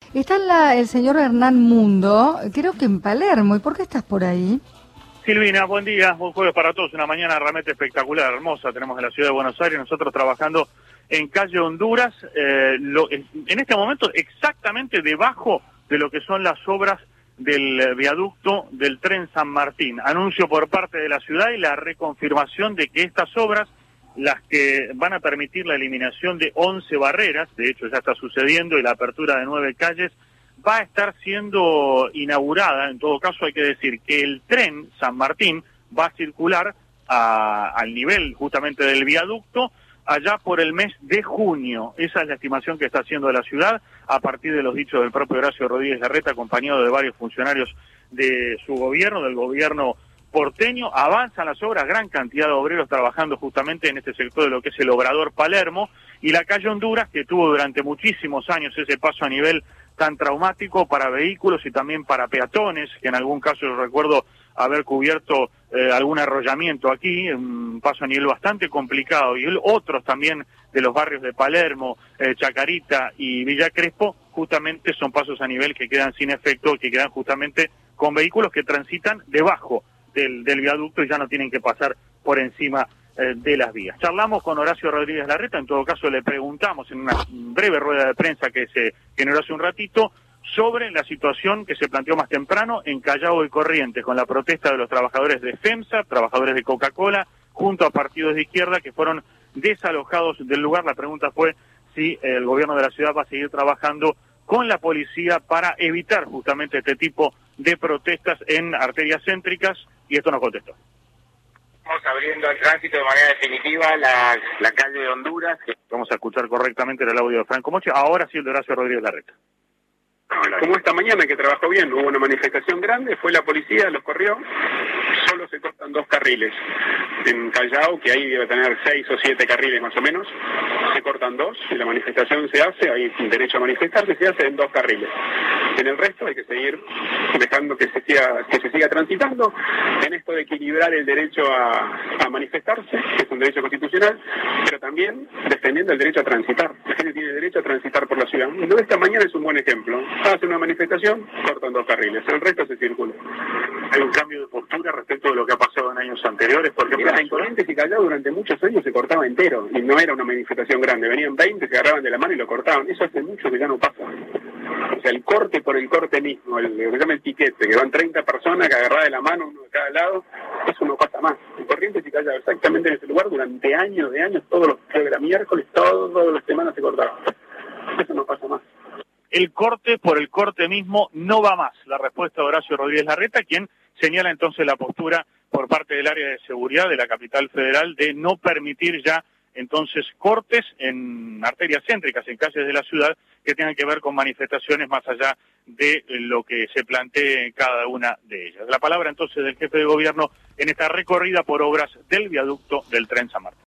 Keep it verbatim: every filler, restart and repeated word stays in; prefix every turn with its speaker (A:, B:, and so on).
A: Está la, el señor Hernán Mundo, creo que en Palermo. ¿Y por qué estás por ahí?
B: Silvina, buen día, buen jueves para todos, una mañana realmente espectacular, hermosa, tenemos en la ciudad de Buenos Aires, nosotros trabajando en calle Honduras, eh, lo, en este momento exactamente debajo de lo que son las obras del viaducto del tren San Martín. Anuncio por parte de la ciudad y la reconfirmación de que estas obras, las que van a permitir la eliminación de once barreras, de hecho ya está sucediendo, y la apertura de nueve calles, va a estar siendo inaugurada. En todo caso hay que decir que el tren San Martín va a circular a, al nivel justamente del viaducto allá por el mes de junio. Esa es la estimación que está haciendo la ciudad a partir de los dichos del propio Horacio Rodríguez Larreta, acompañado de varios funcionarios de su gobierno, del gobierno porteño. Avanzan las obras, gran cantidad de obreros trabajando justamente en este sector de lo que es el Obrador Palermo, y la calle Honduras, que tuvo durante muchísimos años ese paso a nivel tan traumático para vehículos y también para peatones, que en algún caso yo recuerdo haber cubierto eh, algún arrollamiento aquí, un paso a nivel bastante complicado, y otros también de los barrios de Palermo, eh, Chacarita y Villa Crespo, justamente son pasos a nivel que quedan sin efecto, que quedan justamente con vehículos que transitan debajo del, del viaducto y ya no tienen que pasar por encima eh, de las vías. Charlamos con Horacio Rodríguez Larreta, en todo caso le preguntamos en una breve rueda de prensa que se generó hace un ratito sobre la situación que se planteó más temprano en Callao y Corrientes, con la protesta de los trabajadores de FEMSA, trabajadores de Coca-Cola, junto a partidos de izquierda que fueron desalojados del lugar. La pregunta fue si el gobierno de la ciudad va a seguir trabajando con la policía para evitar justamente este tipo de protestas en arterias céntricas, y esto nos contestó.
C: Estamos abriendo al tránsito de manera definitiva la, la calle de Honduras.
B: Vamos a escuchar correctamente el audio de Franco Mochi, ahora sí el de Horacio Rodríguez Larreta.
D: Como esta mañana que trabajó bien, hubo una manifestación grande, fue la policía, los corrió, solo se cortan dos carriles. En Callao, que ahí debe tener seis o siete carriles más o menos, se cortan dos, y la manifestación se hace, hay derecho a manifestarse, se hace en dos carriles. En el resto hay que seguir dejando que se siga, que se siga transitando, en esto de equilibrar el derecho a, a manifestarse, que es un derecho constitucional, pero también defendiendo el derecho a transitar. La gente tiene derecho a transitar por la ciudad. Y lo de esta mañana es un buen ejemplo. Hace una manifestación, cortan dos carriles, el resto se circula.
B: Hay un cambio de postura respecto de lo que ha pasado en años anteriores, porque
D: Mira, en Corrientes y Callao durante muchos años se cortaba entero, y no era una manifestación grande, venían veinte, se agarraban de la mano y lo cortaban. Eso hace mucho que ya no pasa. O sea, el corte por el corte mismo, el, lo que se llama el piquete, que van treinta personas que agarradas de la mano, uno de cada lado, eso no pasa más. En Corrientes y Callao, exactamente en ese lugar, durante años de años, todos los, creo que era miércoles, todas las semanas se cortaba. Eso no pasa más.
B: El corte por el corte mismo no va más. La respuesta de Horacio Rodríguez Larreta, quien señala entonces la postura por parte del área de seguridad de la capital federal de no permitir ya entonces cortes en arterias céntricas, en calles de la ciudad, que tengan que ver con manifestaciones más allá de lo que se plantee en cada una de ellas. La palabra entonces del jefe de gobierno en esta recorrida por obras del viaducto del tren San Martín.